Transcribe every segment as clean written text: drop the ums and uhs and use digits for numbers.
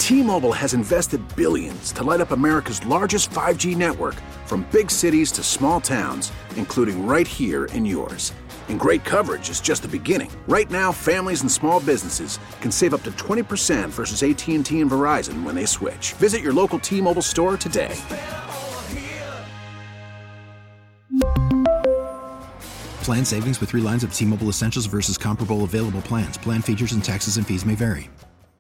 T-Mobile has invested billions to light up America's largest 5G network, from big cities to small towns, including right here in yours. And great coverage is just the beginning. Right now, families and small businesses can save up to 20% versus AT&T and Verizon when they switch. Visit your local T-Mobile store today. Plan savings with 3 lines of T-Mobile Essentials versus comparable available plans. Plan features and taxes and fees may vary.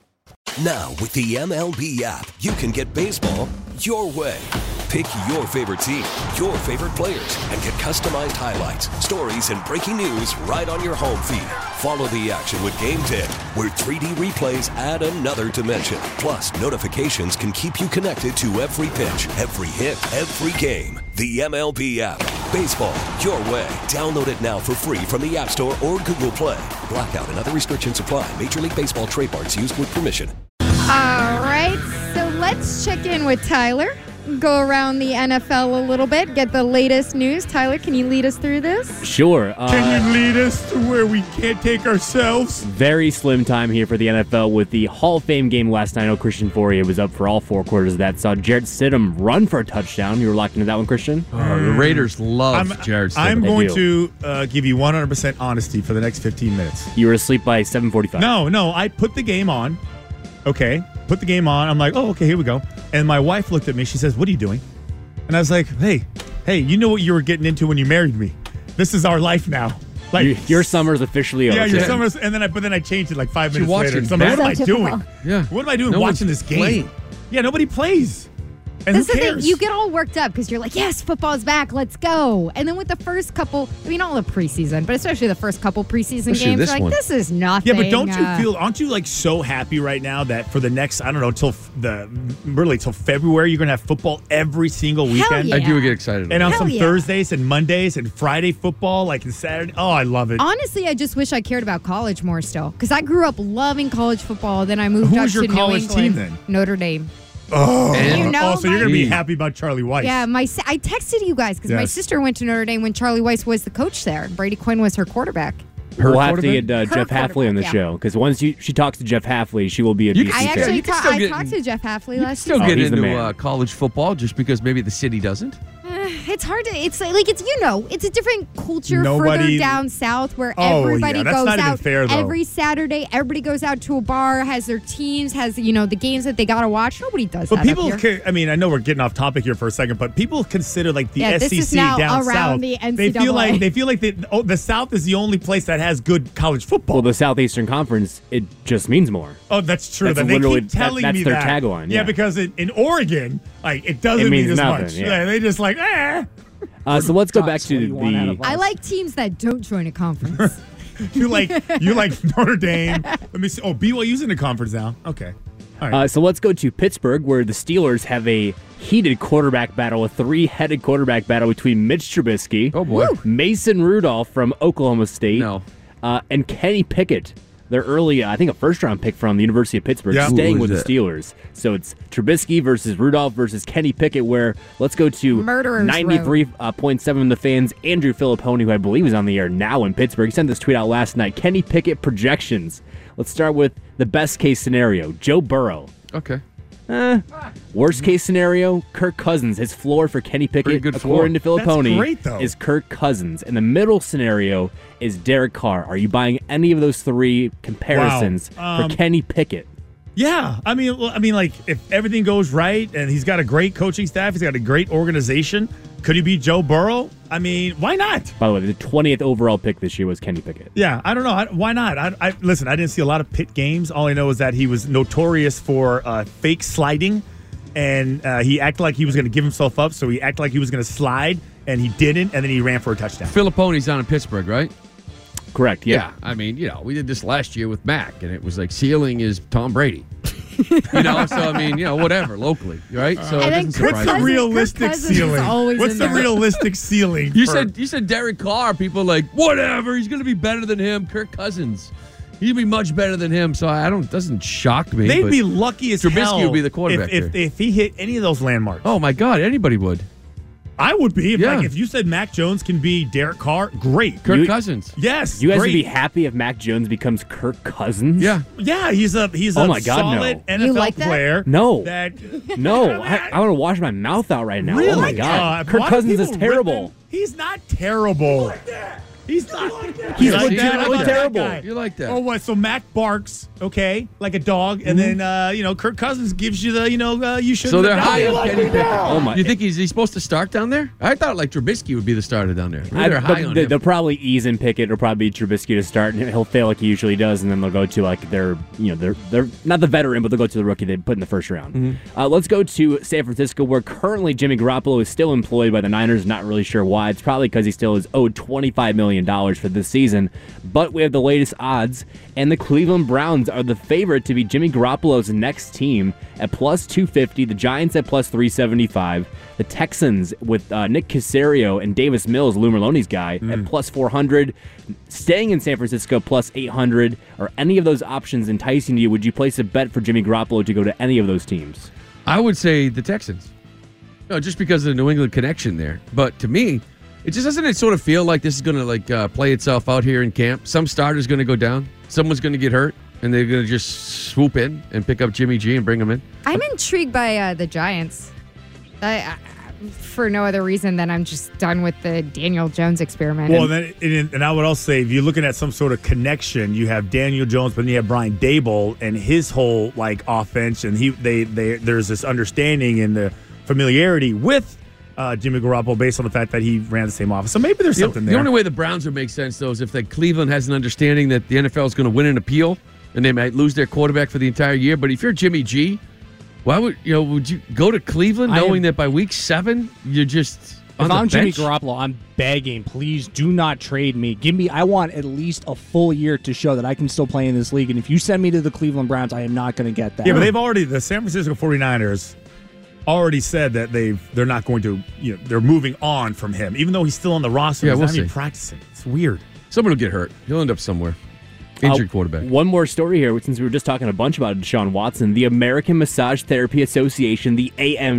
Now, with the MLB app, you can get baseball your way. Pick your favorite team, your favorite players, and get customized highlights, stories, and breaking news right on your home feed. Follow the action with Game Day, where 3D replays add another dimension. Plus, notifications can keep you connected to every pitch, every hit, every game. The MLB app. Baseball your way. Download it now for free from the App Store or Google Play. Blackout and other restrictions apply. Major League Baseball trademarks used with permission. All right, so let's check in with Tyler. Go around the NFL a little bit, get the latest news. Tyler, can you lead us through this? Sure. Can you lead us to where we can't take ourselves? Very slim time here for the NFL with the Hall of Fame game last night. I know Christian Fauria was up for all 4 quarters of that. Saw Jarrett Stidham run for a touchdown. You were locked into that one, Christian? The Raiders love Jarrett Stidham. I'm going to give you 100% honesty for the next 15 minutes. You were asleep by 7:45. No. I put the game on. Okay. Put the game on. I'm like, oh, okay, here we go. And my wife looked at me. She says, what are you doing? And I was like, hey, you know what you were getting into when you married me. This is our life now. Like your summer's officially over. Yeah, your summer's, and then I changed it like 5 minutes later. So I'm like, what am I doing? Yeah. What am I doing watching this game? Playing. Yeah, nobody plays. And That's who the cares? thing. You get all worked up because you're like, yes, football's back. Let's go. And then with the first couple, all the preseason, but especially the first couple preseason games, you're like, this is nothing. Yeah, but aren't you like so happy right now that for the next, I don't know, till February, you're going to have football every single weekend? Yeah. I do get excited. And on some Thursdays and Mondays and Friday football, like and Saturday. Oh, I love it. Honestly, I just wish I cared about college more still because I grew up loving college football. Then I moved up to New England. Who's your college team then? Notre Dame. Oh, so you're going to be my- happy about Charlie Weiss. Yeah, I texted you guys because my sister went to Notre Dame when Charlie Weiss was the coach there. Brady Quinn was her quarterback. We'll have to get Jeff Hafley on the show because once she talks to Jeff Hafley, she will be a BC I fan. actually talked to Jeff Hafley last season. season. Still get into college football just because maybe the city doesn't. It's hard to. It's it's a different culture further down south where everybody that's goes not even out fair, though. every Saturday. Everybody goes out to a bar, has their teams, has the games that they gotta watch. Nobody does But that. people, up here. I know we're getting off topic here for a second, but people consider like the SEC this is now down around south. the NCAA. They feel like the South is the only place that has good college football. Well, the Southeastern Conference, it just means more. Oh, that's true. That's They literally- keep telling that's me their that. tagline, Yeah, yeah. because in Oregon, it doesn't mean as nothing, much. yeah. They just like, So let's go back to the. I like teams that don't join a conference. you like Notre Dame. Let me see. Oh, BYU's in the conference now. Okay. All right. So let's go to Pittsburgh, where the Steelers have a heated quarterback battle, a 3-headed quarterback battle between Mitch Trubisky, Mason Rudolph from Oklahoma State, and Kenny Pickett. They're early, I think a first-round pick from the University of Pittsburgh, staying with the Steelers. So it's Trubisky versus Rudolph versus Kenny Pickett, where let's go to 93.7 of the fans. Andrew Filippone, who I believe is on the air now in Pittsburgh, he sent this tweet out last night. Kenny Pickett projections. Let's start with the best-case scenario, Joe Burrow. Okay. Worst case scenario, Kirk Cousins. His floor for Kenny Pickett, according to Filippone, is Kirk Cousins. And the middle scenario is Derek Carr. Are you buying any of those 3 comparisons for Kenny Pickett? Yeah, I mean, like if everything goes right and he's got a great coaching staff, he's got a great organization. Could he beat Joe Burrow? I mean, why not? By the way, the 20th overall pick this year was Kenny Pickett. Yeah, I don't know. Why not? Listen, I didn't see a lot of Pitt games. All I know is that he was notorious for fake sliding, and he acted like he was going to give himself up, so he acted like he was going to slide, and he didn't, and then he ran for a touchdown. Filippone's down in Pittsburgh, right? Correct, yeah. I mean, we did this last year with Mac, and it was like ceiling is Tom Brady. So I mean, whatever, locally, right? So it doesn't surprise what's the me. realistic ceiling? What's the realistic ceiling? You said Derek Carr. People are like, whatever, he's going to be better than him. Kirk Cousins, he'd be much better than him. So doesn't shock me. They'd be lucky as Trubisky hell would be the quarterback if he hit any of those landmarks. Oh my God, anybody would. I would be. If you said Mac Jones can be Derek Carr, great. Kirk Cousins. Yes. You guys great. would be happy if Mac Jones becomes Kirk Cousins? Yeah. Yeah, he's a solid NFL player. No. No. I want to wash my mouth out right now. Really? Oh, my God. Kirk Why Cousins do is people terrible. rip him? He's not terrible. He's not. He's like legitimately that? terrible. You like that? Oh, what? So Mac barks, okay, like a dog, and then Kirk Cousins gives you the you should. So they're high on Kenny Pickett. Oh my! You think he's supposed to start down there? I thought like Trubisky would be the starter down there. They're high on him. They'll probably ease in Pickett. It'll probably be Trubisky to start, and he'll fail like he usually does, and then they'll go to like they're not the veteran, but they'll go to the rookie they put in the first round. Let's go to San Francisco, where currently Jimmy Garoppolo is still employed by the Niners. Not really sure why. It's probably because he still is owed $25 million for this season. But we have the latest odds, and the Cleveland Browns are the favorite to be Jimmy Garoppolo's next team at plus 250. The Giants at plus 375. The Texans with Nick Caserio and Davis Mills, Lou Merloni's guy, at plus 400. Staying in San Francisco plus 800. Are any of those options enticing you? Would you place a bet for Jimmy Garoppolo to go to any of those teams? I would say the Texans. No, just because of the New England connection there. But to me, it just doesn't sort of feel like this is going to play itself out here in camp. Some starter's going to go down. Someone's going to get hurt, and they're going to just swoop in and pick up Jimmy G and bring him in. I'm intrigued by the Giants. For no other reason than I'm just done with the Daniel Jones experiment. Well, and I would also say, if you're looking at some sort of connection, you have Daniel Jones, but then you have Brian Daboll and his whole offense, and there's this understanding and the familiarity with Jimmy Garoppolo based on the fact that he ran the same office. So maybe there's something there. The only way the Browns would make sense, though, is if Cleveland has an understanding that the NFL is going to win an appeal and they might lose their quarterback for the entire year. But if you're Jimmy G, why would you go to Cleveland knowing that by week 7 you're just on the bench? If I'm Jimmy Garoppolo, I'm begging, please do not trade me. I want at least a full year to show that I can still play in this league. And if you send me to the Cleveland Browns, I am not going to get that. Yeah, but the San Francisco 49ers already said that they're not going to, they're moving on from him, even though he's still on the roster. Yeah, he's we'll not even see. practicing. It's weird. Someone will get hurt. He'll end up somewhere. Injured quarterback. One more story here, since we were just talking a bunch about Deshaun Watson. The American Massage Therapy Association, the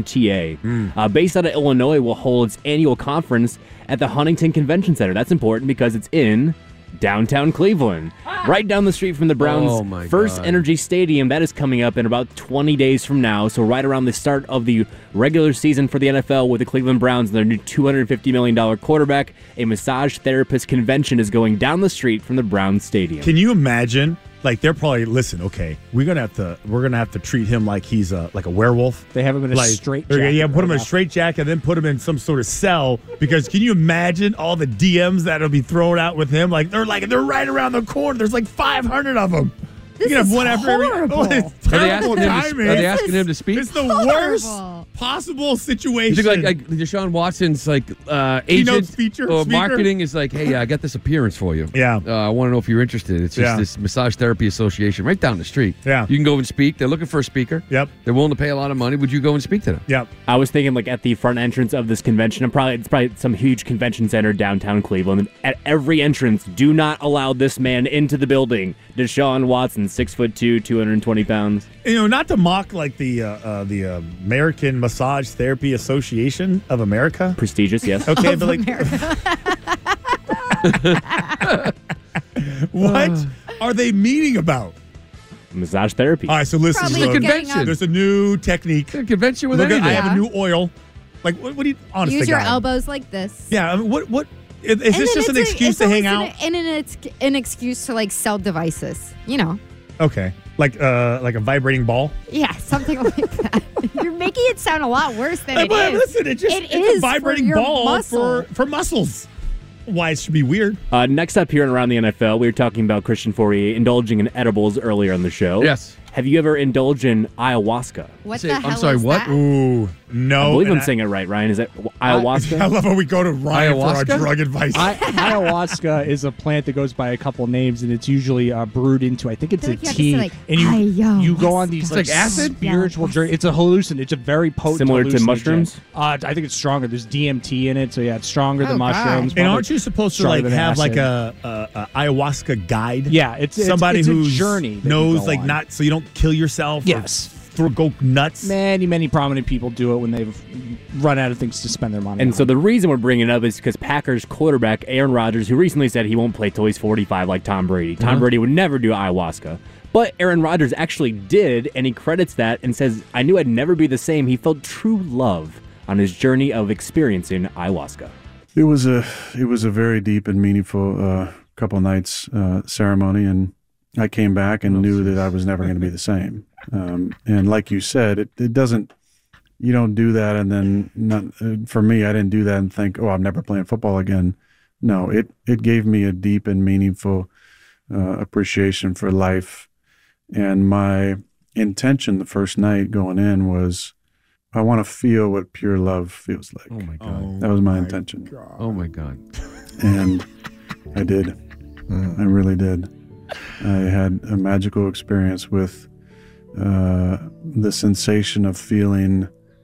AMTA, based out of Illinois, will hold its annual conference at the Huntington Convention Center. That's important because it's in downtown Cleveland, right down the street from the Browns' First Energy Stadium. That is coming up in about 20 days from now, so right around the start of the regular season for the NFL with the Cleveland Browns and their new $250 million quarterback. A massage therapist convention is going down the street from the Browns Stadium. Can you imagine? They're probably we're gonna have to treat him like he's like a werewolf. They have him in a straitjacket. Yeah, put him in a straitjacket, then put him in some sort of cell. Because can you imagine all the DMs that'll be thrown out with him? They're right around the corner. There's 500 of them. This is horrible. It's terrible timing. Are they asking him to speak? It's the worst possible situation. You think like Deshaun Watson's agent speaker? Marketing is hey, I got this appearance for you. Yeah. I want to know if you're interested. It's just this Massage Therapy Association right down the street. Yeah. You can go and speak. They're looking for a speaker. Yep. They're willing to pay a lot of money. Would you go and speak to them? Yep. I was thinking at the front entrance of this convention, it's probably some huge convention center downtown Cleveland. At every entrance, do not allow this man into the building. Deshaun Watson, 6'2", 220 pounds. Not to mock the American Massage Therapy Association of America. Prestigious, yes. Okay, but what are they meeting about? Massage therapy. All right, so listen. Probably a convention. There's a new technique. A convention with Look, anything. I have a new oil. What do you honestly use your elbows like this? Yeah, what is this just an excuse to hang out? And it's an excuse to sell devices. Okay, like a vibrating ball. Yeah, something like that. You're making it sound a lot worse than it is. Listen, it's a vibrating ball for muscles. Why it should be weird. Next up here and around the NFL, we were talking about Christian Fourier indulging in edibles earlier on the show. Yes. Have you ever indulged in ayahuasca? What the hell I'm sorry, is what? that? Ooh, no. I believe I'm saying it right, Ryan. Is that ayahuasca? I love how we go to Ryan for Ayahuasca? our drug advice. Ayahuasca is a plant that goes by a couple names, and it's usually brewed into, I think it's I a feel like tea. you have to say, And you go on these It's like acid? spiritual journey. It's a hallucinant. It's a very potent Similar to hallucinogen. mushrooms? I think it's stronger. There's DMT in it, so yeah, it's stronger than God. mushrooms. And aren't you supposed to stronger than have acid. a ayahuasca guide? Yeah, it's somebody it's who's a journey that you knows go on. not so you don't kill yourself. Yes. go nuts. Many prominent people do it when they've run out of things to spend their money And on. so the reason we're bringing it up is because Packers quarterback Aaron Rodgers, who recently said he won't play till he's 45 like Tom Brady. Tom Brady would never do ayahuasca. But Aaron Rodgers actually did, and he credits that and says, I knew I'd never be the same. He felt true love on his journey of experiencing ayahuasca. It was a very deep and meaningful couple nights ceremony, and I came back and knew that I was never going to be the same. And like you said, it doesn't. You don't do that, and then for me, I didn't do that and think, oh, I'm never playing football again. No, it gave me a deep and meaningful appreciation for life, and my intention the first night going in was, I want to feel what pure love feels like. Oh my God. That was my intention. God. Oh my God. And I did. I really did. I had a magical experience with the sensation of feeling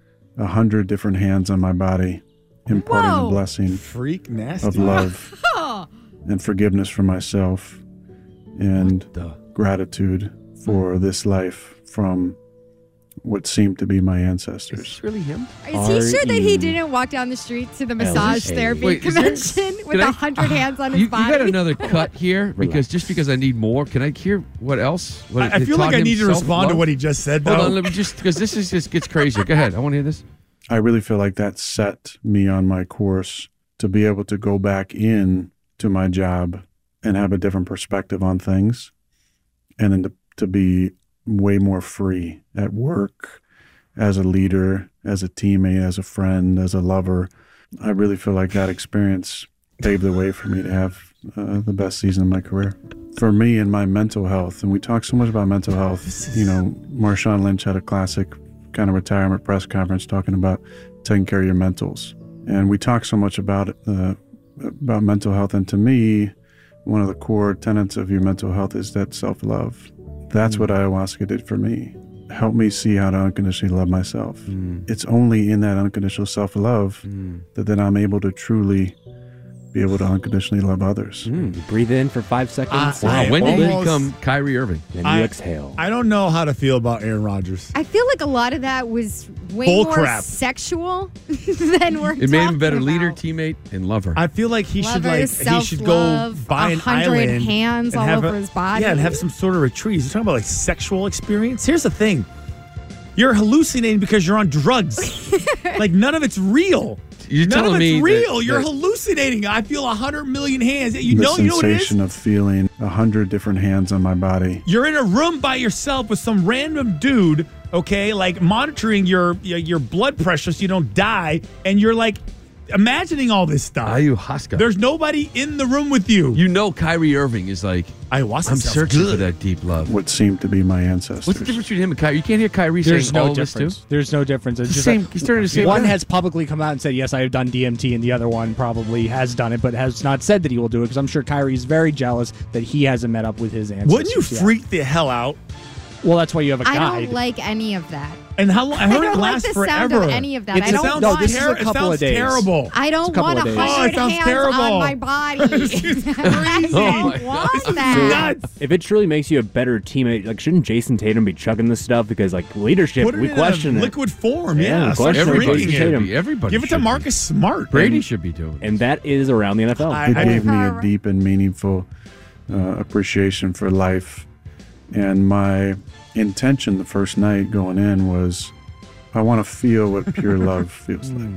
100 different hands on my body, imparting Whoa. the blessing Freak nasty. of love and forgiveness for myself and gratitude for this life from what seemed to be my ancestors. Is this really him? Is he sure that he didn't walk down the street to the massage therapy Wait, is there- convention with can I- 100 hands on his You body? got another cut here? Because I need more. Can I hear what else? What, I it feel like taught I him need to respond to self-love? what he just said, though. Hold on, let me because this just gets crazy. Go ahead. I want to hear this. I really feel like that set me on my course to be able to go back in to my job and have a different perspective on things, and then to be way more free at work, as a leader, as a teammate, as a friend, as a lover. I really feel like that experience paved the way for me to have the best season of my career. For me and my mental health, and we talk so much about mental health, you know, Marshawn Lynch had a classic kind of retirement press conference talking about taking care of your mentals. And we talk so much about mental health, and to me, one of the core tenets of your mental health is that self-love. That's what ayahuasca did for me. Help me see how to unconditionally love myself. It's only in that unconditional self-love that then I'm able to truly be able to unconditionally love others. Breathe in for 5 seconds. Wow. When did he almost- become Kyrie Irving? Then you exhale. I don't know how to feel about Aaron Rodgers. I feel like a lot of that was way Bull more crap. sexual than we're It made him a better talking leader, about. teamed, and lover. I feel like he should go self-love, buy an 100 island hands and all have over his body. Yeah, and have some sort of retreat. He's talking about like sexual experience. Here's the thing: you're hallucinating because you're on drugs. Like none of it's real. You're None of telling it's me real. You're that- hallucinating. I feel 100 million hands. You The know what it is? sensation of feeling 100 different hands on my body. You're in a room by yourself with some random dude, okay, like monitoring your blood pressure so you don't die, and you're like imagining all this stuff. Ayahuasca. There's nobody in the room with you. You know Kyrie Irving is like, Ayahuasca I'm sounds searching good. for that deep love. What seemed to be my ancestors. What's the difference between him and Kyrie? You can't hear Kyrie There's saying all no of this difference. too? There's no difference. It's The just same- that he's turning the same one guy. has publicly come out and said, yes, I have done DMT, and the other one probably has done it, but has not said that he will do it, because I'm sure Kyrie's very jealous that he hasn't met up with his ancestors. Wouldn't you yet. freak the hell out? Well, that's why you have a I guide. don't like any of that. And how long? I I heard it don't like lasts the forever. sound of any of that. It's I a don't sound- want. no, this is a It couple sounds of days. terrible. I don't couple want of days. 100 Oh, it sounds hands terrible. on my body. Crazy. I don't want that. Nuts. If it truly makes you a better teammate, like shouldn't Jason Tatum be chugging this stuff? Because like leadership, Put it we in question a it. liquid form. Yeah, Yeah, start question Everybody drinking Tatum. should it. be. Everybody Give it to should be. Marcus Smart. Brady should be doing it. And that is around the NFL. It gave me a I- deep and meaningful appreciation for life. And my intention the first night going in was, I want to feel what pure love feels like.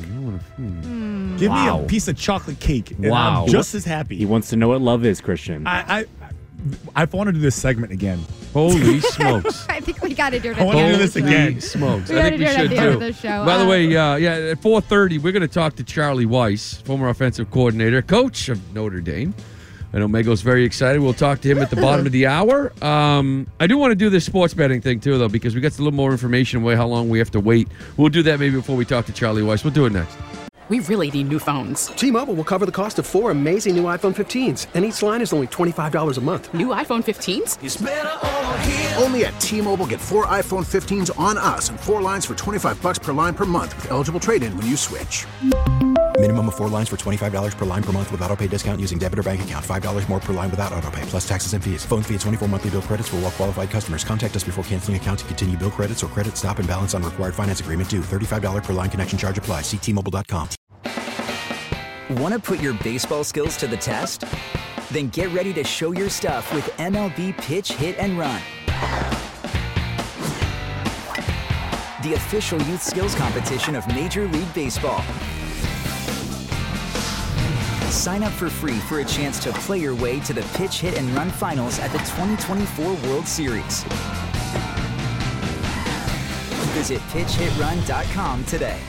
Give Wow. me a piece of chocolate cake, and Wow. I'm just as He happy. wants to know what love is, Christian. I want to do this segment again. Holy smokes. I think we got to do it. I wanna at do the this end of the again. Holy smokes. We I gotta think do we it at should the end too. of the show. By the way, at 4:30, we're going to talk to Charlie Weiss, former offensive coordinator, coach of Notre Dame. I know Mego's very excited. We'll talk to him at the bottom of the hour. I do want to do this sports betting thing, too, though, because we got a little more information on how long we have to wait. We'll do that maybe before we talk to Charlie Weiss. We'll do it next. We really need new phones. T-Mobile will cover the cost of 4 amazing new iPhone 15s, and each line is only $25 a month. New iPhone 15s? Only at T-Mobile, get 4 iPhone 15s on us and 4 lines for $25 per line per month with eligible trade-in when you switch. Minimum of 4 lines for $25 per line per month with autopay discount using debit or bank account. $5 more per line without autopay, plus taxes and fees. Phone fee at 24 monthly bill credits for well-qualified customers. Contact us before canceling account to continue bill credits or credit stop and balance on required finance agreement due. $35 per line connection charge applies. See T-Mobile.com. Want to put your baseball skills to the test? Then get ready to show your stuff with MLB Pitch, Hit, and Run. The official youth skills competition of Major League Baseball. Sign up for free for a chance to play your way to the Pitch, Hit, and Run finals at the 2024 World Series. Visit pitchhitrun.com today.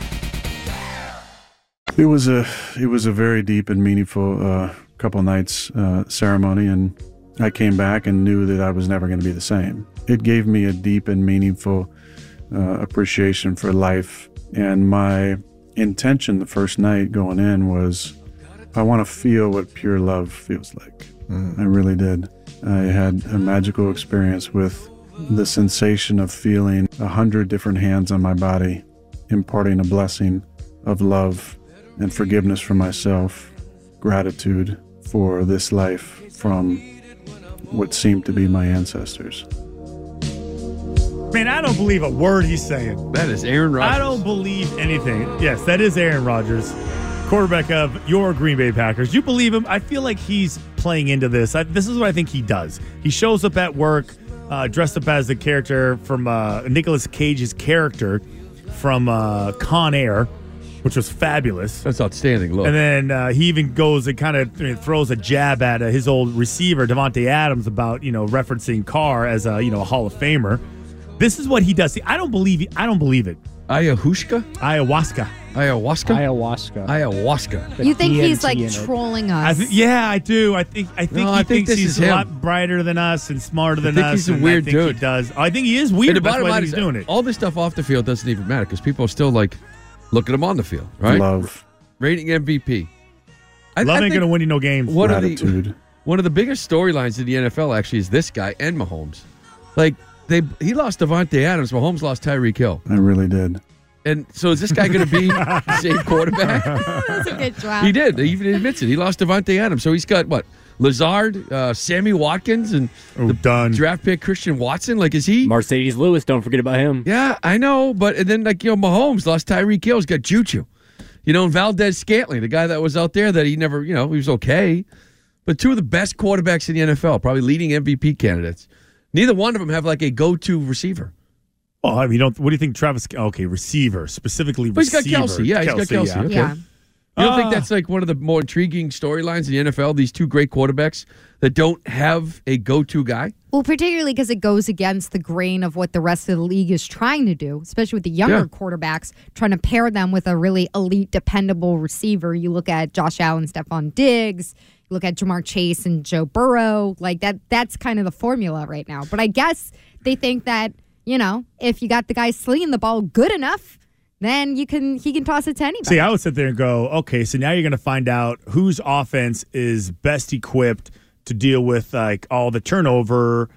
It was a very deep and meaningful couple nights ceremony, and I came back and knew that I was never going to be the same. It gave me a deep and meaningful appreciation for life, and my intention the first night going in was, I want to feel what pure love feels like. I really did. I had a magical experience with the sensation of feeling 100 different hands on my body, imparting a blessing of love and forgiveness for myself, gratitude for this life from what seemed to be my ancestors. Man, I don't believe a word he's saying. That is Aaron Rodgers. I don't believe anything. Yes, that is Aaron Rodgers, quarterback of your Green Bay Packers. You believe him? I feel like he's playing into this. This is what I think he does. He shows up at work dressed up as the character from Nicolas Cage's character from Con Air, which was fabulous. That's outstanding. Look. And then he even goes and kind of throws a jab at his old receiver, Davante Adams, about referencing Carr as a Hall of Famer. This is what he does. See, I don't believe it. Ayahuasca. You think he's like trolling us? I do. I think he thinks he's a lot brighter than us and smarter than us. I think he's a weird dude. He does. I think he is weird. And the bottom line he's doing it. All this stuff off the field doesn't even matter because people are still like look at him on the field, right? Love. Rating MVP. Love ain't going to win you no games. Gratitude. One of the biggest storylines in the NFL actually is this guy and Mahomes. Like, he lost Davante Adams. Mahomes lost Tyreek Hill. I really did. And so is this guy going to be the same quarterback? That's a good job. He did. He even admits it. He lost Davante Adams. So he's got, what, Lazard, Sammy Watkins, and draft pick Christian Watson? Like, is he? Mercedes Lewis, don't forget about him. Yeah, I know. But and then, Mahomes lost Tyreek Hill. He's got Juju. And Valdez Scantling, the guy that was out there that he never, he was okay. But two of the best quarterbacks in the NFL, probably leading MVP candidates. Neither one of them have like a go-to receiver. Well, I mean, what do you think Travis? Okay, receiver, specifically receiver. He's got Kelsey. Yeah, he's got Kelsey. Okay. Yeah. You don't think that's like one of the more intriguing storylines in the NFL? These two great quarterbacks that don't have a go-to guy? Well, particularly because it goes against the grain of what the rest of the league is trying to do, especially with the younger quarterbacks, trying to pair them with a really elite, dependable receiver. You look at Josh Allen, Stephon Diggs. You look at Jamar Chase and Joe Burrow. Like that's kind of the formula right now. But I guess they think that, if you got the guy slinging the ball good enough, then he can toss it to anybody. See, I would sit there and go, okay, so now you're going to find out whose offense is best equipped to deal with like all the turnover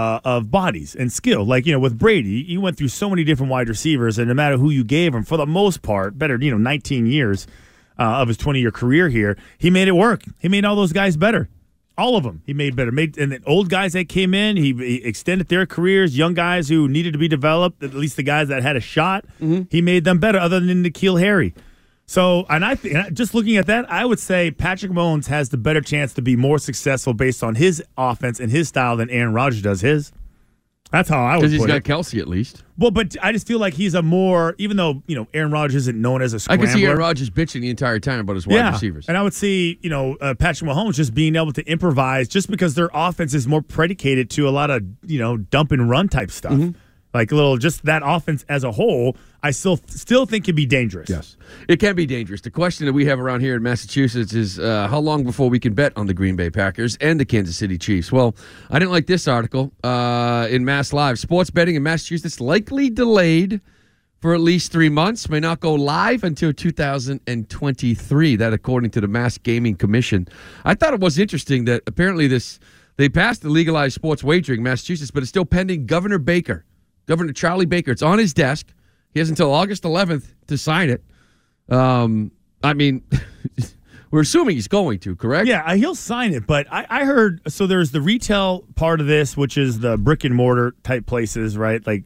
of bodies and skill. Like, with Brady, he went through so many different wide receivers, and no matter who you gave him, for the most part, better, 19 years of his 20-year career here, he made it work. He made all those guys better. All of them he made better. And the old guys that came in, he extended their careers. Young guys who needed to be developed, at least the guys that had a shot, he made them better, other than N'Keal Harry. So, and just looking at that, I would say Patrick Mahomes has the better chance to be more successful based on his offense and his style than Aaron Rodgers does his. That's how I would put it. Because he's got Kelsey at least. Well, but I just feel like he's a more, even though, Aaron Rodgers isn't known as a scrambler. I can see Aaron Rodgers bitching the entire time about his wide receivers. And I would see, Patrick Mahomes just being able to improvise just because their offense is more predicated to a lot of, dump and run type stuff. Like just that offense as a whole, I still think can be dangerous. Yes, it can be dangerous. The question that we have around here in Massachusetts is how long before we can bet on the Green Bay Packers and the Kansas City Chiefs? Well, I didn't like this article in Mass Live. Sports betting in Massachusetts likely delayed for at least 3 months, may not go live until 2023. That according to the Mass Gaming Commission. I thought it was interesting that apparently they passed the legalized sports wagering in Massachusetts, but it's still pending Governor Charlie Baker. It's on his desk. He has until August 11th to sign it. I mean, we're assuming he's going to, correct? Yeah, he'll sign it. But I heard, so there's the retail part of this, which is the brick and mortar type places, right? Like,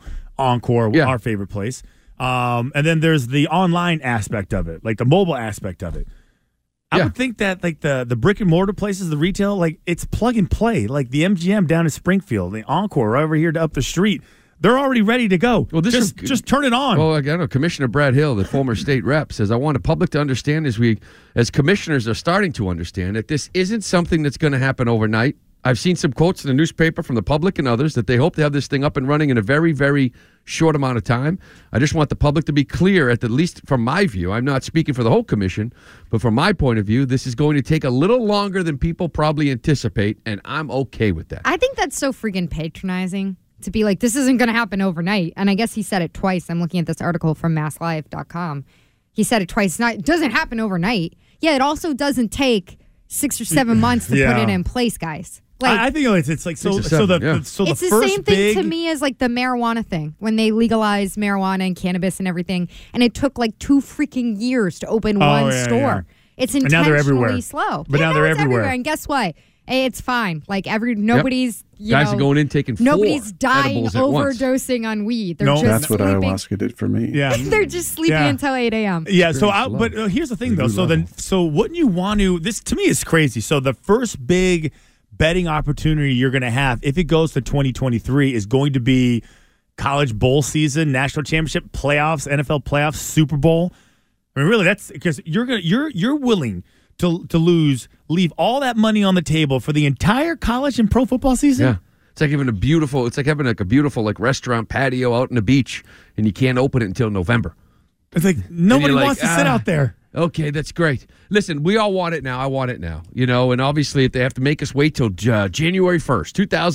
Encore, our favorite place. And then there's the online aspect of it, like the mobile aspect of it. I would think that like the brick and mortar places, the retail, like it's plug and play. Like the MGM down in Springfield, the Encore right over here up the street, they're already ready to go. Well, just turn it on. Well, I know Commissioner Brad Hill, the former state rep, says, I want the public to understand as commissioners are starting to understand that this isn't something that's going to happen overnight. I've seen some quotes in the newspaper from the public and others that they hope to have this thing up and running in a very, very short amount of time. I just want the public to be clear, at the least from my view. I'm not speaking for the whole commission, but from my point of view, this is going to take a little longer than people probably anticipate, and I'm okay with that. I think that's so freaking patronizing to be like, this isn't going to happen overnight. And I guess he said it twice. I'm looking at this article from masslive.com. He said it twice. It doesn't happen overnight. Yeah, it also doesn't take 6 or 7 months to put it in place, guys. Like, I think it's like it's the same thing to me as like the marijuana thing when they legalized marijuana and cannabis and everything, and it took like 2 freaking years to open one store. Yeah. It's intentionally slow. But now they're everywhere. And guess what? It's fine. Like nobody's guys are going in taking 4 nobody's dying overdosing on weed. They're just that's what sleeping. Ayahuasca did for me. Yeah, they're just sleeping until 8 a.m. Yeah. But here's the thing though. So wouldn't you want to? This to me is crazy. So the first big betting opportunity you're going to have if it goes to 2023 is going to be college bowl season, national championship, playoffs, NFL playoffs, Super Bowl. I mean, really, that's because you're willing to leave all that money on the table for the entire college and pro football season. Yeah, it's like having a beautiful restaurant patio out on the beach, and you can't open it until November. It's like nobody wants to sit out there. Okay, that's great. Listen, we all want it now. I want it now. And obviously if they have to make us wait till January 1st,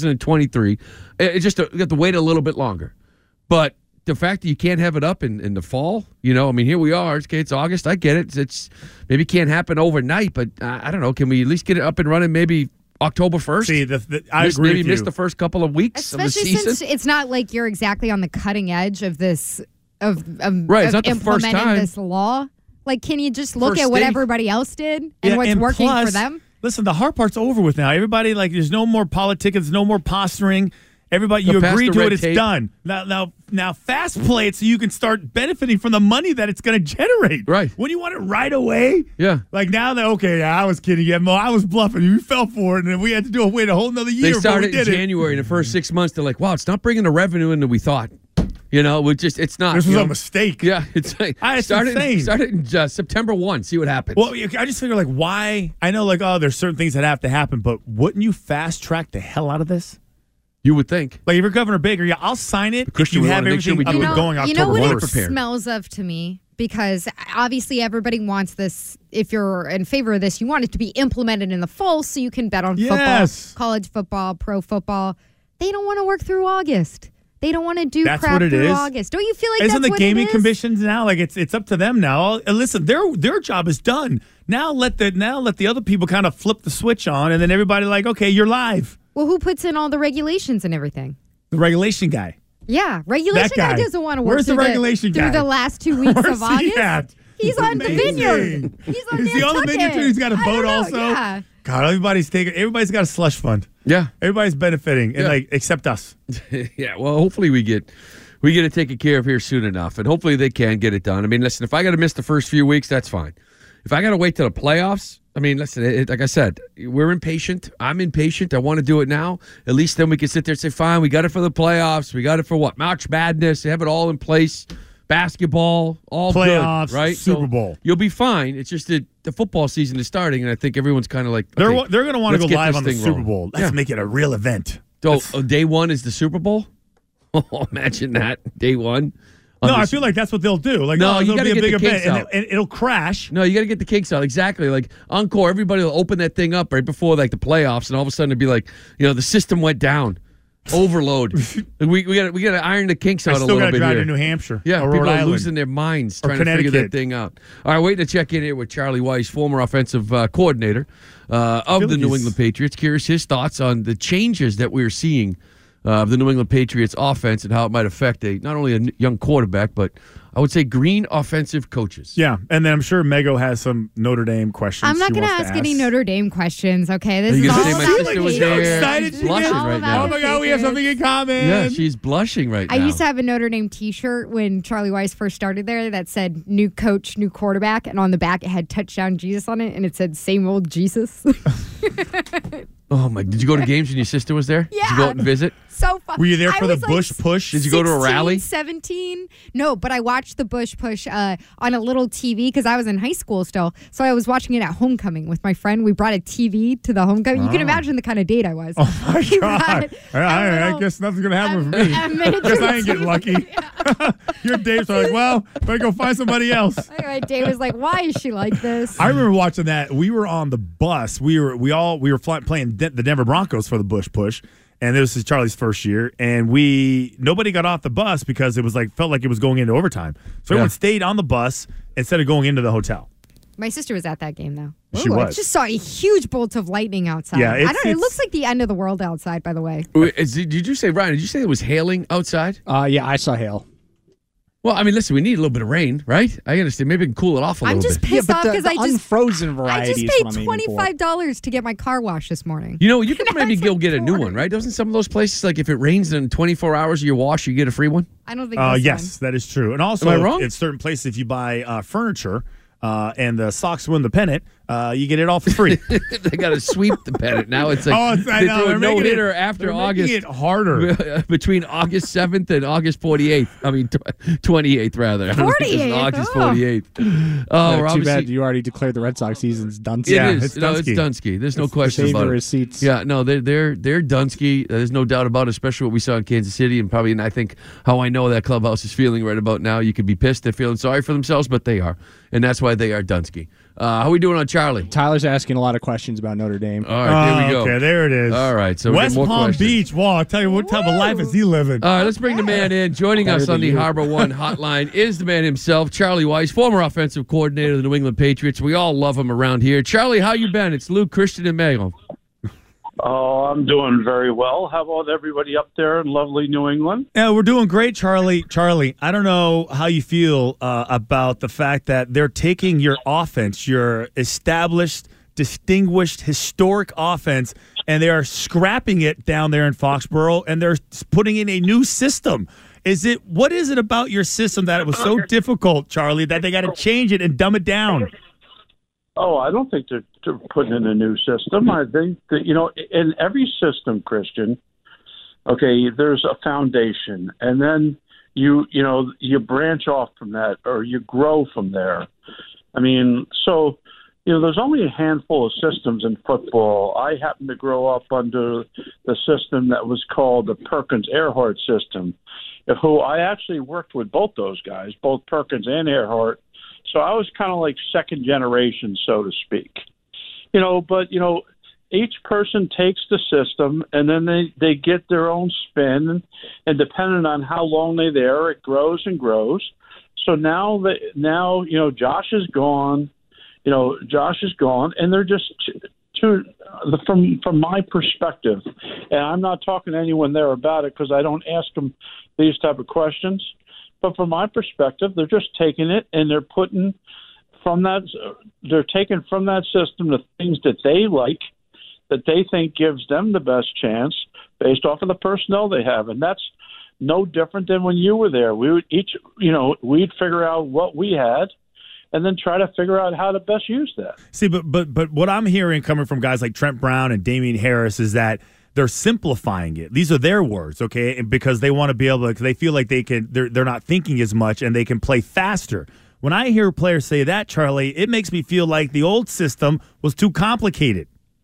2023, we have to wait a little bit longer. But the fact that you can't have it up in the fall, I mean, here we are. It's August. I get it. It's maybe can't happen overnight, but I don't know. Can we at least get it up and running maybe October 1st? See, I agree with you. Miss the first couple of weeks of the season. Especially since it's not like you're exactly on the cutting edge of this, of right, it's not the first implementing time. this law. Like, can you just look at what everybody else did and what's working for them? Listen, the hard part's over with now. Everybody, there's no more politics. There's no more posturing. Everybody, you agree to it. It's done. Now, fast play it so you can start benefiting from the money that it's going to generate. Right. When you want it right away. Yeah. Like now that I was kidding you, Mo. I was bluffing. You fell for it, and then we had to wait a whole nother year. They started in January. In the first 6 months, they're like, "Wow, it's not bringing the revenue in that we thought." It's not. This was a mistake. Yeah, it's like started in September 1. See what happens. Well, I just figure why? I know there's certain things that have to happen, but wouldn't you fast track the hell out of this? You would think. Like if you're Governor Baker, I'll sign it. Christian, you have everything going October 1. You know what it smells of to me? Because obviously everybody wants this. If you're in favor of this, you want it to be implemented in the fall so you can bet on football, college football, pro football. They don't want to work through August. They don't want to do crap through August. Don't you feel like Isn't that's the gaming it is? commissions now it's up to them now? And listen, their job is done. Now let the other people kind of flip the switch on, and then everybody okay, you're live. Well, who puts in all the regulations and everything? The regulation guy. Yeah, regulation guy doesn't want to work. Where's the regulation guy? Through the last 2 weeks of August. He's on the vineyard. He's on Is he on the vineyard too? He's got a boat also. Yeah. God, everybody's got a slush fund. Yeah, everybody's benefiting, and except us. Yeah, well, hopefully we get it taken care of here soon enough, and hopefully they can get it done. I mean, listen, if I got to miss the first few weeks, that's fine. If I got to wait till the playoffs, I mean, listen, like I said, we're impatient. I'm impatient. I want to do it now. At least then we can sit there and say, fine, we got it for the playoffs. We got it for what? March Madness. They have it all in place. Basketball, all playoffs, good, right? Super Bowl. You'll be fine. It's just that the football season is starting, and I think everyone's kind of like, okay, they're going to want to go live on the Super Bowl. Let's make it a real event. So day one is the Super Bowl? Oh, imagine that. Day one. No, I feel like that's what they'll do. You got to be a big event, and it'll crash. No, you got to get the kinks out. Exactly. Like Encore, everybody will open that thing up right before the playoffs, and all of a sudden it'll be like, the system went down. Overload. we got to iron the kinks out a little bit here. I still got to drive to New Hampshire. Yeah, or people Rhode are Island. losing their minds trying to figure that thing out. All right, waiting to check in here with Charlie Weiss, former offensive coordinator of the New England Patriots. Curious his thoughts on the changes that we're seeing of the New England Patriots offense and how it might affect not only a young quarterback, but I would say green offensive coaches. Yeah, and then I'm sure Mego has some Notre Dame questions. I'm not going to ask any Notre Dame questions, okay? This Are you is all gonna say about my sister was the there? Patriots. Excited She's blushing right now. Oh my God, we have something in common. Yeah, she's blushing right now. I used to have a Notre Dame T-shirt when Charlie Weiss first started there that said "New coach, new quarterback," and on the back it had "Touchdown Jesus" on it, and it said "Same old Jesus." Oh my! Did you go to games when your sister was there? Yeah. Did you go out and visit? So fun. Were you there I for the was Bush push? Did you go to a rally? 17. No, but I watched the Bush push on a little TV because I was in high school still. So I was watching it at homecoming with my friend. We brought a TV to the homecoming. You can imagine the kind of date I was. Oh my God! I guess nothing's gonna happen for me. Guess I ain't getting lucky. Your dates are like, well, better go find somebody else. Anyway, Dave was like, "Why is she like this?" I remember watching that. We were on the bus. We were playing the Denver Broncos for the Bush push, and this is Charlie's first year. And nobody got off the bus because it was felt like it was going into overtime. So everyone stayed on the bus instead of going into the hotel. My sister was at that game though. She was. I just saw a huge bolt of lightning outside. Yeah, it looks like the end of the world outside. By the way, Did you say, Ryan? Did you say it was hailing outside? Yeah, I saw hail. Well, I mean, listen, we need a little bit of rain, right? I understand. Maybe we can cool it off a little bit. I'm just pissed off because I just unfrozen variety. I just paid $25 to get my car washed this morning. You know, you can maybe go get a new one, right? Doesn't some of those places, like if it rains in 24 hours of your wash, you get a free one? I don't think that's yes, that is true. And also, am I wrong? In certain places, if you buy furniture and the socks win the pennant, you get it all for free. They got to sweep the pennant. Now it's like I know. threw a no-hitter after they're August. making it harder. Between August 7th and August 48th. I mean, 28th, rather. 48th. August 48th. Oh, too bad you already declared the Red Sox season's done. It is. No, it's Dunsky. There's no question about it. Seats. Yeah, no, they're Dunsky. There's no doubt about it, especially what we saw in Kansas City, and probably, and I think how I know that clubhouse is feeling right about now. You could be pissed. They're feeling sorry for themselves, but they are. And that's why they are Dunsky. How are we doing on Charlie? Tyler's asking a lot of questions about Notre Dame. All right, there we go. Okay, there it is. All right, so West more Palm questions. Beach. Wow, I'll tell you what type of life is he living. All right, let's bring the man in. Joining us on the Harbor One hotline is the man himself, Charlie Weiss, former offensive coordinator of the New England Patriots. We all love him around here. Charlie, how you been? It's Luke, Christian, and Megan. Oh, I'm doing very well. How about everybody up there in lovely New England? Yeah, we're doing great, Charlie. Charlie, I don't know how you feel about the fact that they're taking your offense, your established, distinguished, historic offense, and they are scrapping it down there in Foxborough, and they're putting in a new system. What is it about your system that it was so difficult, Charlie, that they got to change it and dumb it down? Oh, I don't think they're putting in a new system. I think that, in every system, Christian, okay, there's a foundation, and then you branch off from that, or you grow from there. I mean, so, there's only a handful of systems in football. I happened to grow up under the system that was called the Perkins-Earhart system, who I actually worked with both those guys, both Perkins and Earhart. So I was kind of like second generation, so to speak. But each person takes the system, and then they get their own spin, and depending on how long they're there, it grows and grows. So now Josh is gone. And they're just from my perspective, and I'm not talking to anyone there about it because I don't ask them these type of questions. But from my perspective, they're just taking it and they're taking from that system the things that they like, that they think gives them the best chance based off of the personnel they have. And that's no different than when you were there. We would we'd figure out what we had and then try to figure out how to best use that. See, but what I'm hearing coming from guys like Trent Brown and Damian Harris is that they're simplifying it. These are their words, okay? And because they want to be able to, because they feel like they're not thinking as much and they can play faster. When I hear players say that, Charlie, it makes me feel like the old system was too complicated.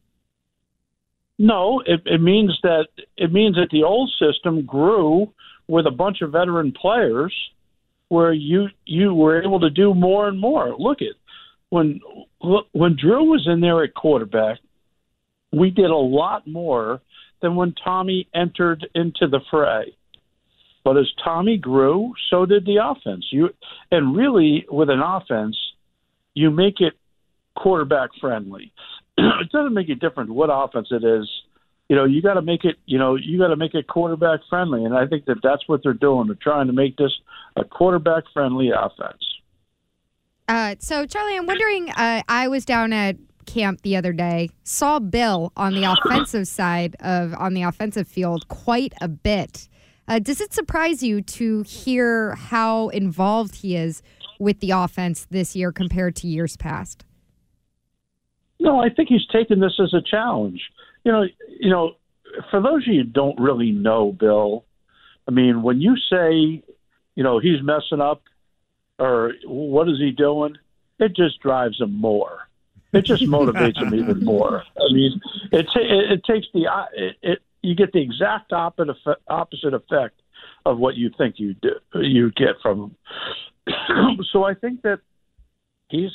No, it means that the old system grew with a bunch of veteran players where you were able to do more and more. Look at when Drew was in there at quarterback, we did a lot more than when Tommy entered into the fray. But as Tommy grew, so did the offense. And really, with an offense, you make it quarterback friendly. It doesn't make a difference what offense it is. you got to make it, you got to make it quarterback friendly. And I think that's what they're doing. They're trying to make this a quarterback friendly offense. So, Charlie, I'm wondering, I was down at camp the other day, saw Bill on the offensive side on the offensive field quite a bit. Does it surprise you to hear how involved he is with the offense this year compared to years past? No, I think he's taken this as a challenge. For those of you who don't really know Bill, I mean, when you say, he's messing up or what is he doing, it just drives him more. It just motivates him even more. I mean, it takes you get the exact opposite effect of what you think you get from him. So I think that he's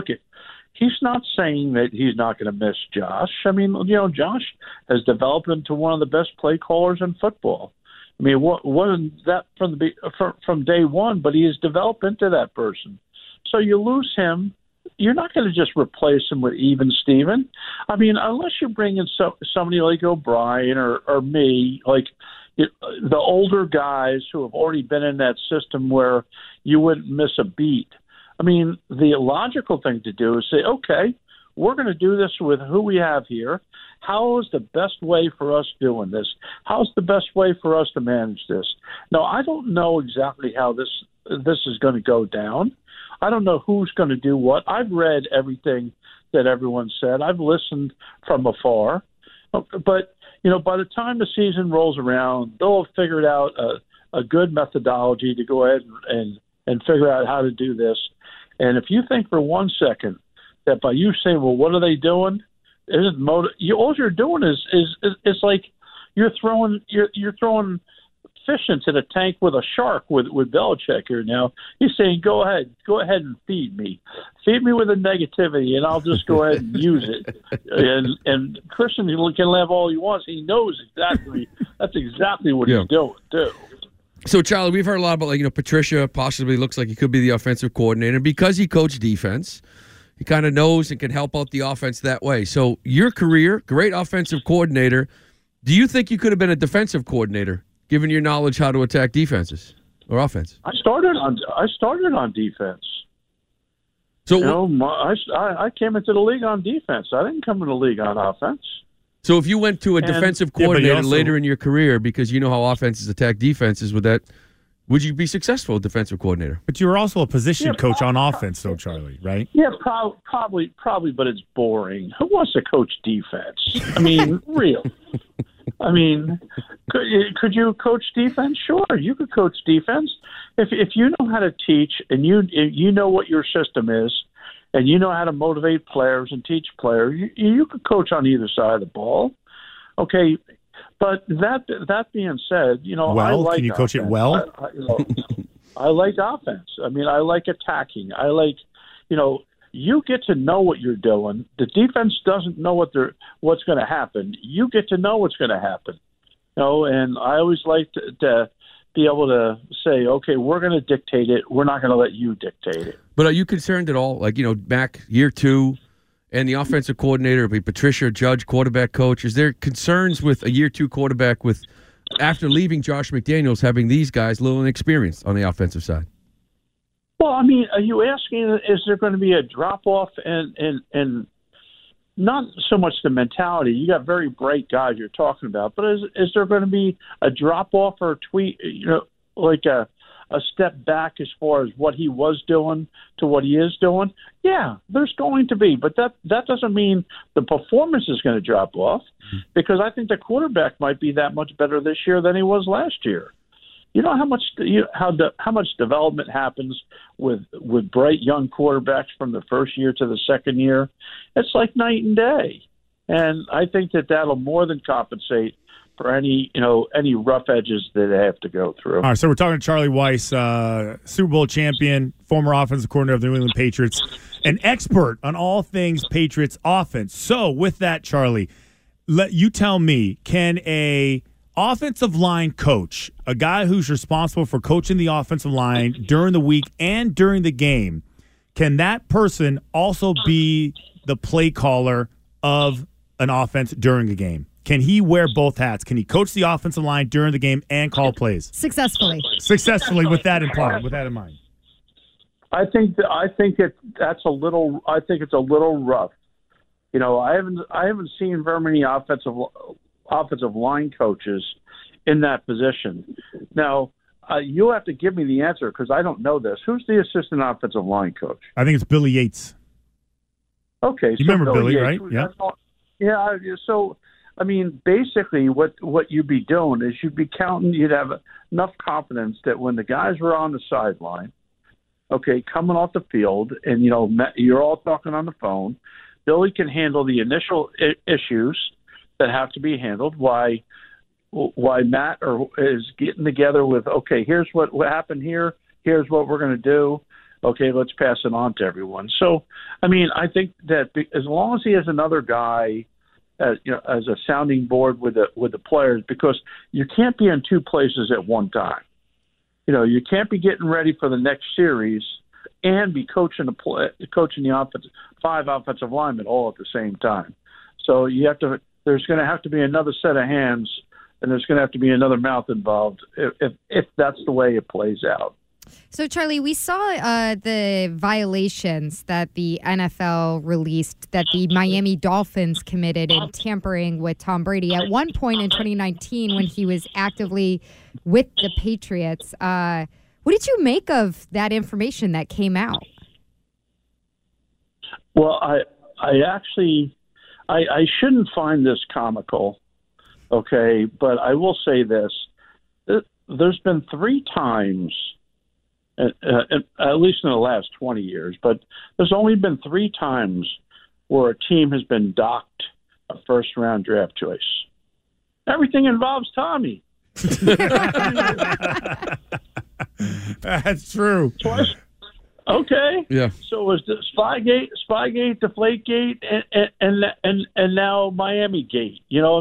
not saying that he's not going to miss Josh. I mean, Josh has developed into one of the best play callers in football. I mean, wasn't that from day one, but he has developed into that person. So you lose him, you're not going to just replace him with even Steven. I mean, unless you bring in somebody like O'Brien or me, like the older guys who have already been in that system where you wouldn't miss a beat. I mean, the logical thing to do is say, okay, we're going to do this with who we have here. How is the best way for us doing this? How's the best way for us to manage this? Now, I don't know exactly how this is going to go down. I don't know who's going to do what. I've read everything that everyone said. I've listened from afar. But, by the time the season rolls around, they'll have figured out a good methodology to go ahead and figure out how to do this. And if you think for 1 second that by you saying, well, what are they doing? All you're doing is it's like you're throwing fish into the tank with a shark with Belichick here now. He's saying, go ahead and feed me with the negativity, and I'll just go ahead and use it. And Christian can laugh all he wants. He knows that's exactly what he's doing too. So, Charlie, we've heard a lot about, Patricia possibly looks like he could be the offensive coordinator. Because he coached defense, he kind of knows and can help out the offense that way. So, your career, great offensive coordinator. Do you think you could have been a defensive coordinator, given your knowledge how to attack defenses or offense? I started on defense. So, I came into the league on defense. I didn't come in the league on offense. So if you went to a defensive coordinator later in your career because you know how offenses attack defenses, would you be successful defensive coordinator? But you were also a position coach on offense, though, Charlie, right? Yeah, probably, but it's boring. Who wants to coach defense? I mean, real. I mean, could you coach defense? Sure, you could coach defense if you know how to teach and you know what your system is. And you know how to motivate players and teach players. You could coach on either side of the ball, okay. But that being said, I like. Can you coach offense. It well? I like offense. I mean, I like attacking. I like, you get to know what you're doing. The defense doesn't know what's going to happen. You get to know what's going to happen. And I always like to be able to say, okay, we're going to dictate it. We're not going to let you dictate it. But are you concerned at all? Like, back year 2 and the offensive coordinator, be Patricia, Judge, quarterback coach. Is there concerns with a year 2 quarterback after leaving Josh McDaniels, having these guys a little inexperienced on the offensive side? Well, I mean, are you asking, is there going to be a drop-off and not so much the mentality? You got very bright guys you're talking about, but is there going to be a drop-off or a tweet, like a step back as far as what he was doing to what he is doing? Yeah, there's going to be, but that doesn't mean the performance is going to drop off, because I think the quarterback might be that much better this year than he was last year. You know how much development happens with bright young quarterbacks from the first year to the second year? It's like night and day, and I think that'll more than compensate for any rough edges that they have to go through. All right, so we're talking to Charlie Weis, Super Bowl champion, former offensive coordinator of the New England Patriots, an expert on all things Patriots offense. So with that, Charlie, you tell me, can a offensive line coach, a guy who's responsible for coaching the offensive line during the week and during the game, can that person also be the play caller of an offense during a game? Can he wear both hats? Can he coach the offensive line during the game and call plays? Successfully. Successfully with that in mind. I think it's a little rough. You know, I haven't seen very many offensive line coaches in that position. Now, you'll have to give me the answer because I don't know this. Who's the assistant offensive line coach? I think it's Billy Yates. Okay, you remember Billy, Yates, right? Yeah. So, I mean, basically, what you'd be doing is you'd be counting. You'd have enough confidence that when the guys were on the sideline, okay, coming off the field, and you're all talking on the phone, Billy can handle the initial issues that have to be handled. Why Matt is getting together with, okay, here's what happened here. Here's what we're going to do. Okay, let's pass it on to everyone. So, I mean, I think that as long as he has another guy, as a sounding board with the players, because you can't be in two places at one time. You know, you can't be getting ready for the next series and be coaching the five offensive linemen all at the same time. So there's going to have to be another set of hands, and there's going to have to be another mouth involved if that's the way it plays out. So, Charlie, we saw the violations that the NFL released that the Miami Dolphins committed in tampering with Tom Brady. At one point in 2019, when he was actively with the Patriots, what did you make of that information that came out? Well, I actually shouldn't find this comical, okay, but I will say this. There's been 3 times, at least in the last 20 years, but there's only been 3 times where a team has been docked a first-round draft choice. Everything involves Tommy. That's true. Twice. Okay. Yeah. So it was the Spygate, Deflategate, and now Miami Gate.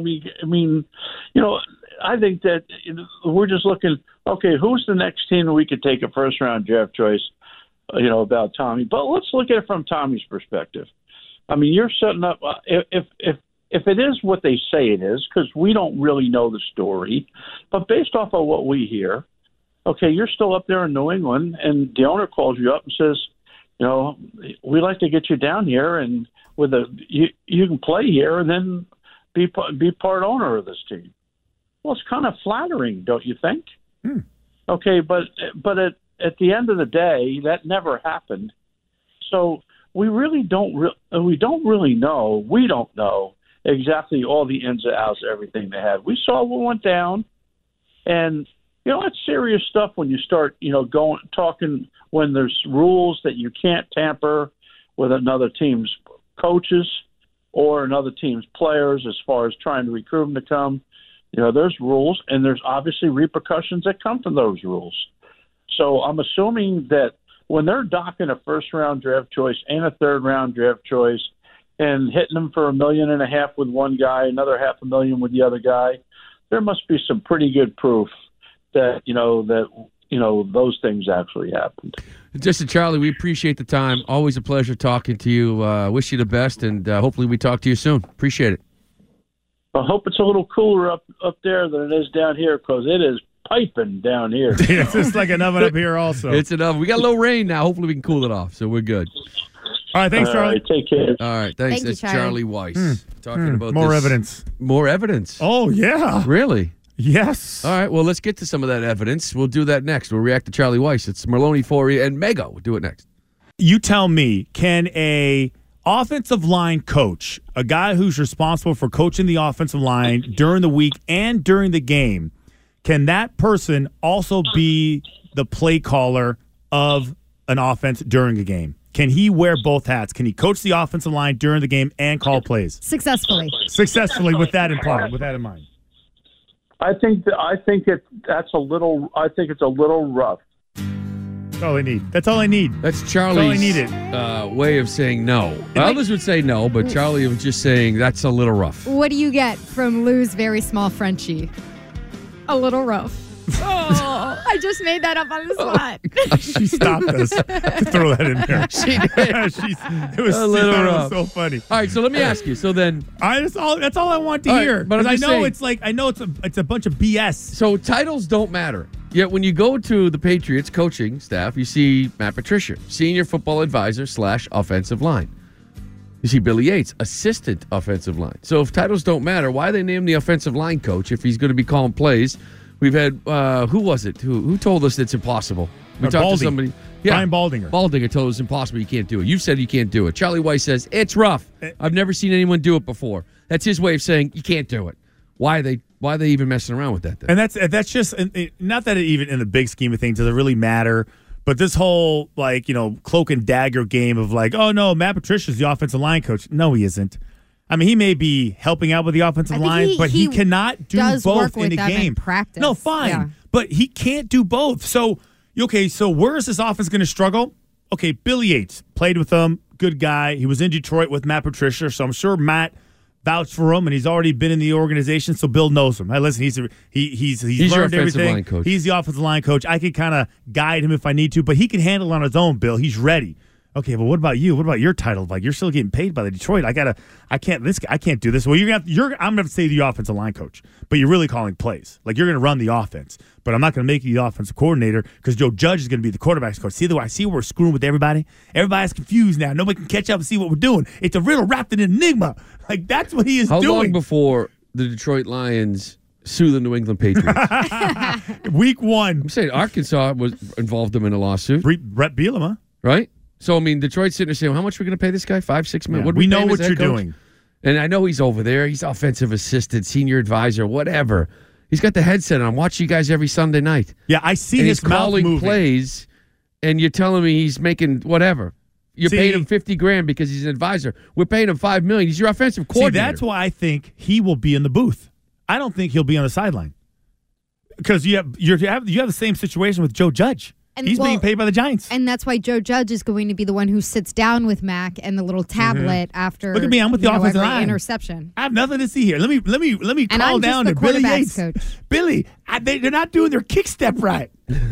I think that we're just looking. Okay, who's the next team that we could take a first-round draft choice? About Tommy. But let's look at it from Tommy's perspective. I mean, you're setting up. If it is what they say it is, because we don't really know the story, but based off of what we hear, okay, you're still up there in New England, and the owner calls you up and says, we'd like to get you down here, and you can play here, and then be part owner of this team. Well, it's kind of flattering, don't you think? Okay, but at the end of the day, that never happened. So we really don't really know. We don't know exactly all the ins and outs of everything they had. We saw what went down, and it's serious stuff when you start talking when there's rules that you can't tamper with another team's coaches or another team's players as far as trying to recruit them to come. There's rules, and there's obviously repercussions that come from those rules. So I'm assuming that when they're docking a first-round draft choice and a third-round draft choice and hitting them for $1.5 million with one guy, another $500,000 with the other guy, there must be some pretty good proof that those things actually happened. Justin, Charlie, we appreciate the time. Always a pleasure talking to you. Wish you the best, and hopefully we talk to you soon. Appreciate it. I hope it's a little cooler up there than it is down here, because it is piping down here. It's just like an oven up here also. It's an oven. We got a little rain now. Hopefully we can cool it off, so we're good. All right, thanks, Charlie. All right, take care. All right, thanks. Thank you, That's Charlie Weiss talking about more this. evidence. More evidence. Oh, yeah. Really? Yes. All right, well, let's get to some of that evidence. We'll do that next. We'll react to Charlie Weiss. It's Merlone, Fauria, and Mego. We'll do it next. You tell me, can a offensive line coach, a guy who's responsible for coaching the offensive line during the week and during the game, can that person also be the play caller of an offense during a game? Can he wear both hats? Can he coach the offensive line during the game and call plays? Successfully with that in mind. I think it's a little rough. That's all I need. That's Charlie's way of saying no. Others would say no, but Charlie was just saying that's a little rough. What do you get from Lou's very small Frenchie? A little rough. Oh. I just made that up on the spot. She stopped us to throw that in there. She did. It was so funny. All right, so let me ask you. So then, that's all I want to hear. but I know it's a bunch of BS. So titles don't matter. Yet when you go to the Patriots coaching staff, you see Matt Patricia, senior football advisor / offensive line. You see Billy Yates, assistant offensive line. So if titles don't matter, why they name the offensive line coach if he's going to be calling plays? We've had, who was it? Who told us it's impossible? We talked to somebody. Yeah, Brian Baldinger. Baldinger told us it's impossible. You can't do it. You've said you can't do it. Charlie Weiss says, it's rough. I've never seen anyone do it before. That's his way of saying you can't do it. Why are they even messing around with that then? And that's just, not that it even in the big scheme of things does it really matter. But this whole, cloak and dagger game of oh, no, Matt Patricia's the offensive line coach. No, he isn't. I mean, he may be helping out with the offensive line, but he cannot do both in a game. In practice. No, fine. Yeah. But he can't do both. So where is this offense going to struggle? Okay, Billy Yates played with them. Good guy. He was in Detroit with Matt Patricia, so I'm sure Matt vouched for him, and he's already been in the organization, so Bill knows him. Hey, listen, he's learned everything. Line coach. He's the offensive line coach. I can kind of guide him if I need to, but he can handle it on his own, Bill. He's ready. Okay, but what about you? What about your title? You're still getting paid by the Detroit. I can't do this. Well, I'm gonna have to say the offensive line coach, but you're really calling plays. You're gonna run the offense, but I'm not gonna make you the offensive coordinator because Joe Judge is gonna be the quarterback's coach. See we're screwing with everybody. Everybody's confused now. Nobody can catch up and see what we're doing. It's a riddle wrapped in an enigma. That's what he is doing. How long before the Detroit Lions sue the New England Patriots? Week 1. I'm saying Arkansas was involved in a lawsuit. Brett Bielema, right? So, I mean, Detroit's sitting there saying, how much are we going to pay this guy? $5-6 million? Yeah, we know what you're doing. And I know he's over there. He's offensive assistant, senior advisor, whatever. He's got the headset on. I'm watching you guys every Sunday night. Yeah, I see and his he's mouth calling moving. plays, and you're telling me he's making whatever. You're paying him $50,000 because he's an advisor. We're paying him $5 million. He's your offensive coordinator. See, that's why I think he will be in the booth. I don't think he'll be on the sideline because you have the same situation with Joe Judge. And he's being paid by the Giants. And that's why Joe Judge is going to be the one who sits down with Mac and the little tablet after. Look at me, I'm with the offensive line. Interception. I have nothing to see here. Let me and call down to Billy Yates. Coach. Billy, they're not doing their kick step right.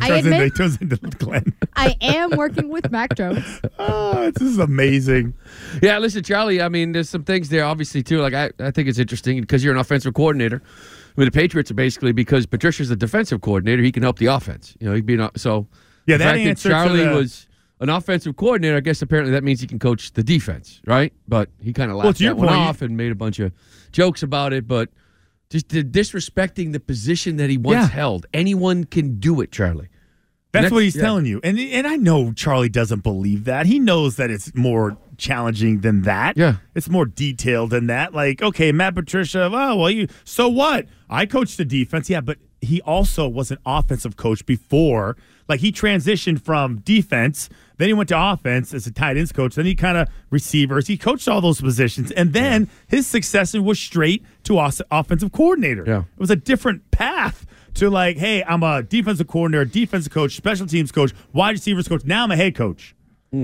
Turns into Glenn. I am working with Mac Jones. Oh, this is amazing. Yeah, listen, Charlie, I mean, there's some things there, obviously, too. I think it's interesting because you're an offensive coordinator. I mean, the Patriots are basically, because Patricia's the defensive coordinator, he can help the offense. He'd be so. Yeah, the fact that Charlie was an offensive coordinator, I guess apparently that means he can coach the defense, right? But he kind of laughed that one off and made a bunch of jokes about it. But just disrespecting the position that he once held. Anyone can do it, Charlie. That's what he's telling you. And I know Charlie doesn't believe that. He knows that it's more challenging than that. Yeah. It's more detailed than that. Okay, Matt Patricia, so what? I coached the defense. Yeah, but he also was an offensive coach before. He transitioned from defense, then he went to offense as a tight ends coach, then he kind of receivers. He coached all those positions, and then his succession was straight to offensive coordinator. Yeah. It was a different path to hey, I'm a defensive coordinator, defensive coach, special teams coach, wide receivers coach. Now I'm a head coach.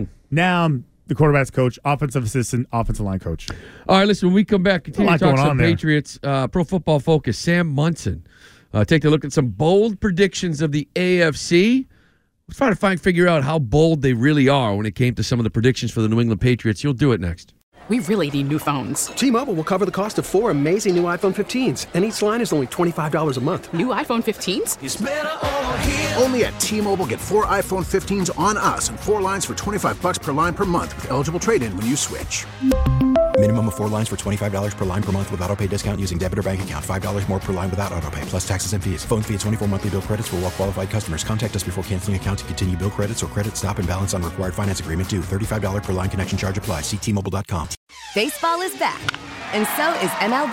Now I'm the quarterback's coach, offensive assistant, offensive line coach. All right, listen, when we come back, continue to talk some Patriots. Pro Football Focus, Sam Munson. Take a look at some bold predictions of the AFC. We're trying to figure out how bold they really are when it came to some of the predictions for the New England Patriots. You'll do it next. We really need new phones. T-Mobile will cover the cost of 4 amazing new iPhone 15s, and each line is only $25 a month. New iPhone 15s? It's better over here. Only at T-Mobile, get 4 iPhone 15s on us and 4 lines for $25 per line per month with eligible trade-in when you switch. Minimum of 4 lines for $25 per line per month with autopay discount using debit or bank account. $5 more per line without autopay, plus taxes and fees. Phone fee at 24 monthly bill credits for well-qualified customers. Contact us before canceling account to continue bill credits or credit stop and balance on required finance agreement due. $35 per line connection charge applies. See T-Mobile.com. Baseball is back, and so is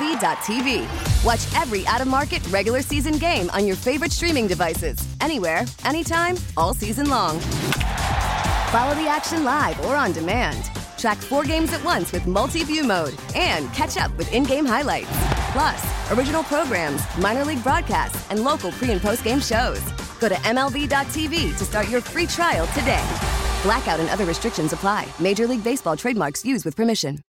MLB.tv. Watch every out-of-market regular season game on your favorite streaming devices. Anywhere, anytime, all season long. Follow the action live or on demand. Track 4 games at once with multi-view mode and catch up with in-game highlights. Plus, original programs, minor league broadcasts, and local pre- and post-game shows. Go to MLB.tv to start your free trial today. Blackout and other restrictions apply. Major League Baseball trademarks used with permission.